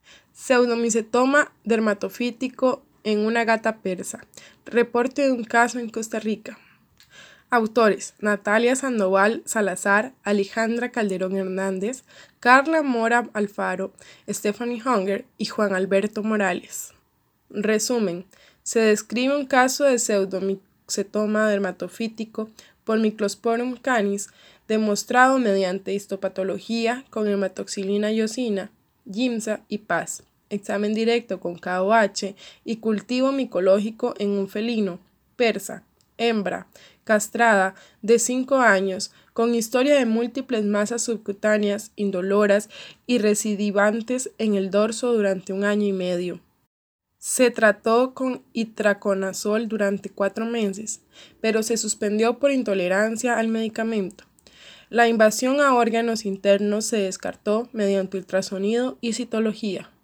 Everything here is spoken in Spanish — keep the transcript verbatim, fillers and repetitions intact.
Pseudomicetoma dermatofítico en una gata persa. Reporte de un caso en Costa Rica. Autores: Natalia Sandoval Salazar, Alejandra Calderón Hernández, Carla Mora Alfaro, Stephanie Hunger y Juan Alberto Morales. Resumen: se describe un caso de pseudomicetoma dermatofítico por Myclosporum canis demostrado mediante histopatología con hematoxilina iosina, Giemsa y P A S, examen directo con K O H y cultivo micológico en un felino, persa, hembra, castrada, de cinco años, con historia de múltiples masas subcutáneas indoloras y recidivantes en el dorso durante un año y medio. Se trató con itraconazol durante cuatro meses, pero se suspendió por intolerancia al medicamento. La invasión a órganos internos se descartó mediante ultrasonido y citología.